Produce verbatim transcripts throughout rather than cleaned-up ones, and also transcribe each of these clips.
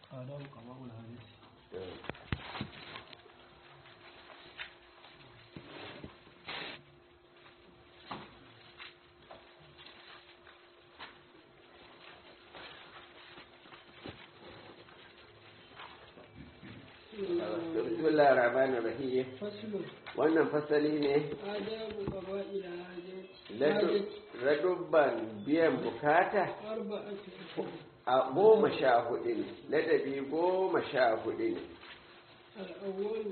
آداب قضاء الحديث. bismillahir rahmanir rahim. فصل Wannan fasali ne آداب قضاء الحاجات ladubban biyan bukata أربعة أشهر. a goma sha hudu ne, ladabi goma sha hudu ne. الأول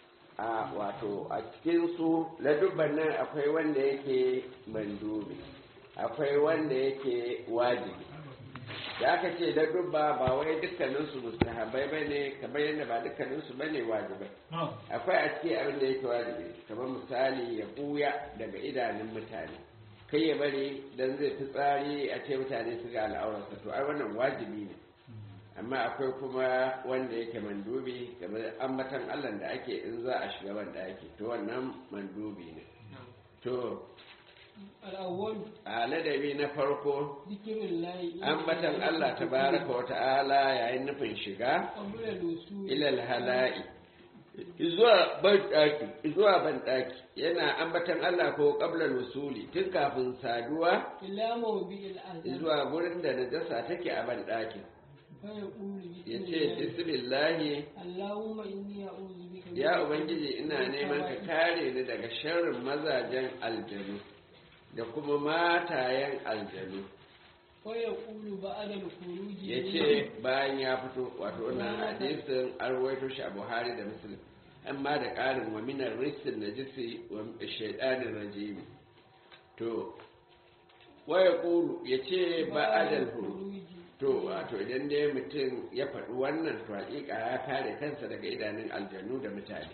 A wato a cikinsu ladubban nan akwai wanda yake mandubi, akwai wanda yake wajibi. Da aka ce ladubba ba wai dukkaninsu mustahabai ba ne, kamar yadda ba dukkaninsu ba ne wajibai. Akwai a cikin abin da yake wajibi, kamar misali ya buya daga idanun mutane. Kai ya bari dan zai fi tsari a ce mutane su ga al'aurarsa, to ai wannan wajibi ne. Amma akwai kuma wanda yake mandubi, kamar ambatan Allah da ake in za a shiga wanda ake, to wannan mandubi ne. To, الأول a ladabi na farko, ذكر الله ambatan Allah tabaraka wa ta'ala yayin nufin shiga قبل الوصول ilal hala'i zuwa banɗaki zuwa banɗaki yana ambatan Allah ko qabla wusuli tun kafin saduwa إلى موضع الأذى zuwa gurin da najasa take a banɗakin. فيقول بسم Yace الله bismillahi, اللهم إني أعوذ بك من ya ubangiji ina neman ka kare ni daga sharrin mazajen aljanu da kuma matayen aljanu. ويقول بعد الخروج Yace bayan ya fito, wato wannan hadisin an rawaito shi a Buhari da Muslim, amma da ƙarin wa minar risin najisi wa shaidanin rajimi. To waya kulu yace ba'adal huru. To wato idan dai mutum ya faɗi wannan to hakika ya kare kansa daga idanun aljanu da mutane.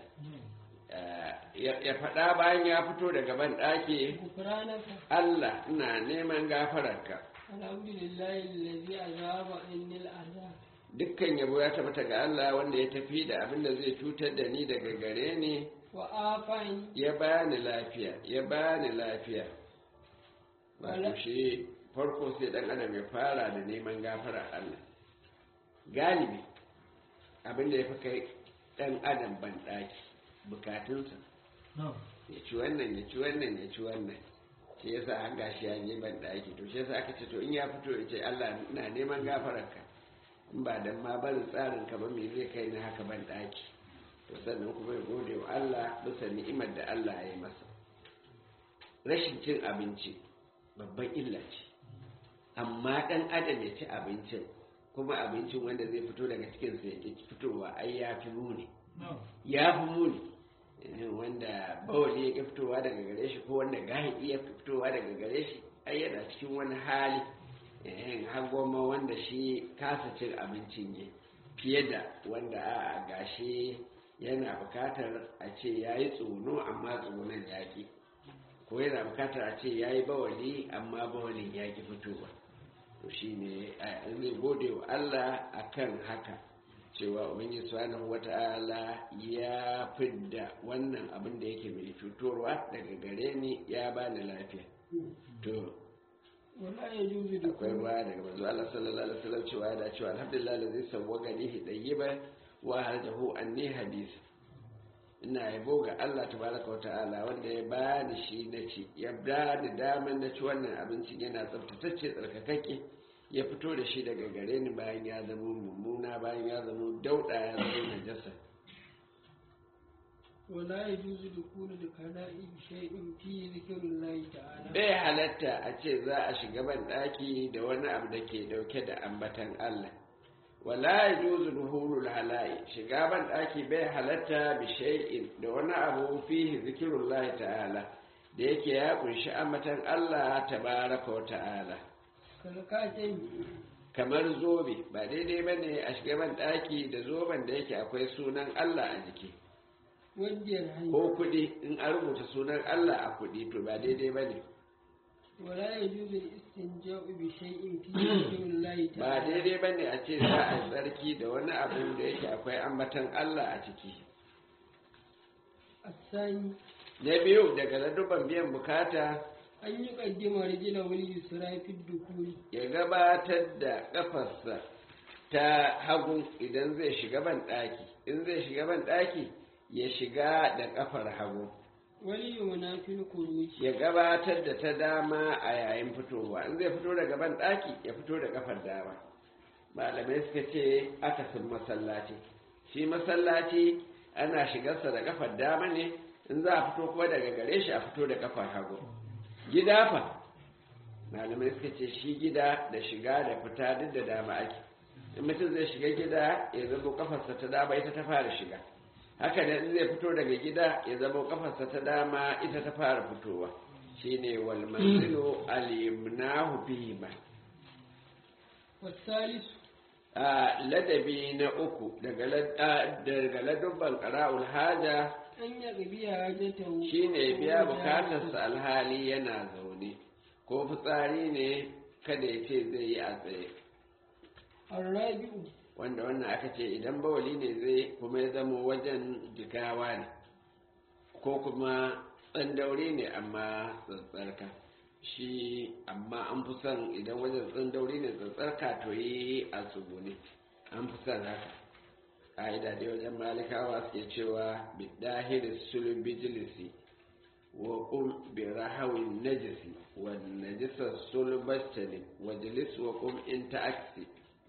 Ya faɗa bayan ya fito daga ban ɗaki, غفرانك Allah ina neman gafararka. الحمد لله الذي أذهب عني الأذى Dukkan yabo ya tabbata ga Allah wanda ya tafi da abin da zai cutar da ni daga gare ni, وآفاني ya bani lafiya, ya bani lafiya. Wato shi farko sai dan adam ya fara da neman gafara Allah. Galibi abin da ya fi kai dan adam ban ɗaki bukatunsa. Ya ci wannan, ya ci wannan, ya ci wannan. Shi yasa an gashi ya je ban ɗaki. To shi yasa aka ce to in ya fito ya ce Allah ina neman gafararka. In ba dan ma barin tsarin ka ba me zai kai ni haka ban ɗaki. To sannan kuma ya gode wa Allah bisa ni'imar da Allah ya yi masa. Rashin cin abinci babban illa ce. Amma ɗan adam ya ci abincin kuma abincin wanda zai fito daga cikinsa ya ƙi fitowa ai ya fi muni. Ya fi muni. Wanda bawali ya ƙi fitowa daga gare shi ko wanda gahi ya fitowa daga gare shi ai yana cikin wani hali. Har goma wanda shi kasa cin abincin ne fiye da wanda a gashi yana bukatar a ce ya yi tsono amma tsonon ya ƙi. Ko yana bukatar a ce ya yi bawali amma bawalin ya ƙi fitowa. To shi ne zai gode wa Allah a kan haka cewa ubangi subhanahu wata'ala ya fidda wannan abin da yake mai cutarwa daga gare ni ya bani lafiya. To ولا يجوز akwai دخول ruwa daga manzo Allah sallallahu alaihi wasallam cewa ya dace alhamdulillah allazi sawwaga ni hidayyiba wa hadahu anni hadith. Ina yabo ga Allah tabaraka wa ta'ala wanda ya bani shi na ci, ya bani daman na ci wannan abincin yana tsaftatacce tsarkakakke, ya fito da shi daga gare ni bayan ya zama mummuna, bayan ya zama dauda, ya zama najasa. ولا يجوز دخول الخلاء بشيء فيه ذكر الله تعالى Bai halatta a ce za a shiga ban daki da wani abu da ke dauke da ambatan Allah. Wala yajuzu duhulul hala'i, shiga ban daki bai halatta bi shay'in da wani abu fihi zikrullahi ta'ala da yake ya kunshi ambatan Allah tabaraka wa ta'ala. كالكاتب Kamar zobe, ba daidai bane a shiga ban daki da zoben da yake akwai sunan Allah a jiki. والدرهم Ko kuɗi in an rubuta sunan Allah a kuɗi to ba daidai bane. ولا يجوز الاستنجاء بشيء فيه ذكر الله Ba تعالى daidai bane a ce za a yi tsarki da wani abu da yake akwai ambatan Allah a ciki. الثاني Na biyu daga ladubban biyan bukata أن يقدم رجله اليسرى في الدخول ya gabatar da ƙafarsa ta hagu idan zai shiga ban ɗaki in zai shiga ban ɗaki ya shiga da ƙafar hagu wani yumna fil khuruj ya gabatar da ta dama a yayin fitowa in zai fito daga ban ɗaki ya fito da ƙafar dama malamai suka ce akasin masallaci shi masallaci ana shigarsa da ƙafar dama ne in za a fito kuma daga gare shi a fito da ƙafar hagu gida fa malamai suka ce shi gida da shiga da fita duk da dama ake in mutum zai shiga gida ya zama kafarsa ta dama ita ta fara shiga haka da in zai fito daga gida ya zama kafarsa ta dama ita ta fara fitowa shine wal manzilu al-yumnahu bihi ma wasalis a ladabi na uku daga daga ladubban qara'ul haja an ya biya hajatahu shine biya bukatarsa alhali yana zaune ko fitsari ne kada ya ce zai yi a tsaye arrabi'u wanda wannan aka ce idan bawali ne zai kuma ya zama wajen jigawa ne ko kuma tsandauri ne amma tsantsarka shi amma an fi son idan wajen tsandauri ne tsantsarka to yi a tsugune an fi son haka ƙa'ida dai wajen malikawa suke cewa bidahir sulbijilisi wa qum bi rahawin najisi wa najisa sulbastani wa jilis wa qum in ta'aksi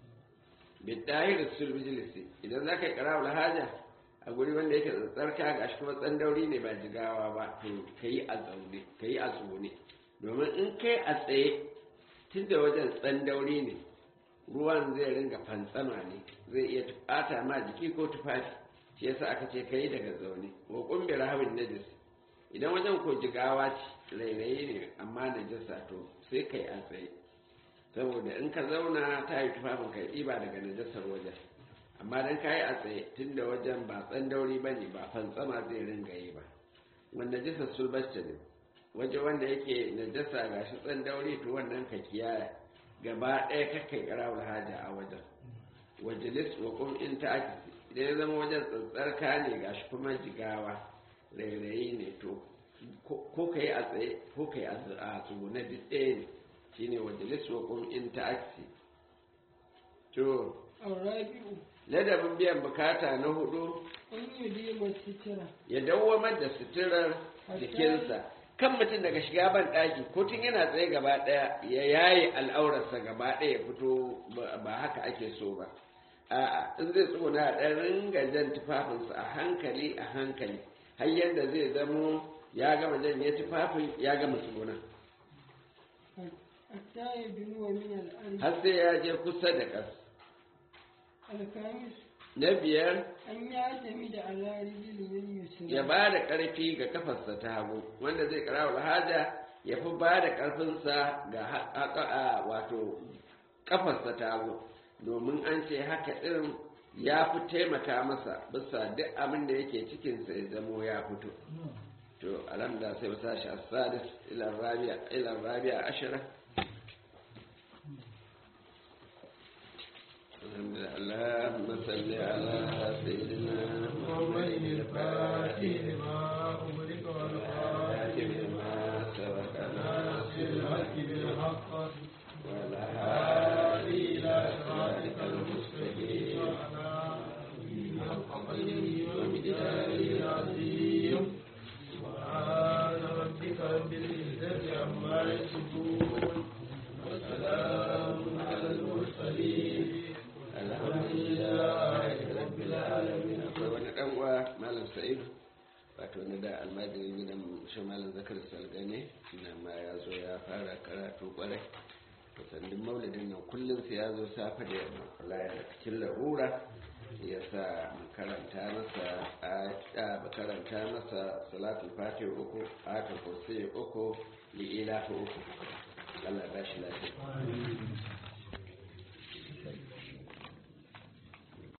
bidahir sulbijilisi idan zaka yi qarawul haja a guri wanda yake tsarka gashi kuma tsandauri ne ba jigawa ba to kai a zaune kai a tsugune domin in kai a tsaye tunda wajen tsandauri ne ruwan zai ringa fantsama ne zai iya tufata ma jiki ko tufafi shi yasa aka ce kai daga zaune wa qum bi rahawin najisi idan wajen ko jigawa ce rairayi ne amma najasa to sai kai a tsaye saboda in ka zauna ta yi tufafin kai ɗiba daga najasar wajen amma dan ka yi a tsaye tun da wajen ba tsandauri ba ne ba fantsama zai ringa yi ba wanda najasar sulbasta ne waje wanda yake najasa ga shi tsandauri to wannan ka kiyaye gaba ɗaya kakkai karawar haja a wajen wajilis wa kum in ta akisi idan ya zama wajen tsantsarka ne ga shi kuma jigawa rairayi ne to ko ka yi a tsaye ko ka yi a tsugune duk ɗaya ne shi ne wajalis wa kun in ta'aksi to arrabi'u ladabin biyan bukata na hudu an yi dima sitira ya dawwamar da suturar jikinsa kan mutum daga shiga ban ɗaki ko tun yana tsaye gaba ɗaya ya yaye al'aurarsa gaba ɗaya ya fito ba haka ake so ba a'a in zai tsona a ɗan ringa jan tufafinsa a hankali a hankali har yadda zai zamo ya gama janye tufafin ya gama tsona hatta ya dunuwa min al'arshi har sai ya je kusa da ƙas alkamis na biyar an ya jami da alarijilin yusra ya ba da ƙarfi ga kafarsa ta hagu wanda zai karawa haja ya fi ba da ƙarfinsa ga haƙa'a wato kafarsa ta hagu domin an ce haka ɗin ya fi taimaka masa bisa duk abin da yake cikinsa ya zamo ya fito to alhamdulillah sai wata shi as-sadis ila rabi'a ila rabi'a ashara اللهم صل على سيدنا محمد الفاتح لما أغلق والخاتم لما سبق ناصر الحق بالحق وعلى هادي إلى صراطك المستقيم وعلى آله حق قدره ومقداره العظيم سبحان ربك رب العزة عما يصفون وسلام على المرسلين الحمد لله رب العالمين. akwai wani dan uwa malam sa'idu wato na da almajirin gidan shi malam zakar salgane ina ma ya zo ya fara karatu kwarai to sandin maulidin nan kullum sai ya zo safe da yamma kula da cikin larura ya sa makaranta masa a makaranta masa salatul fatih uku ayatul kursi uku li ilaha uku Allah ba shi lafiya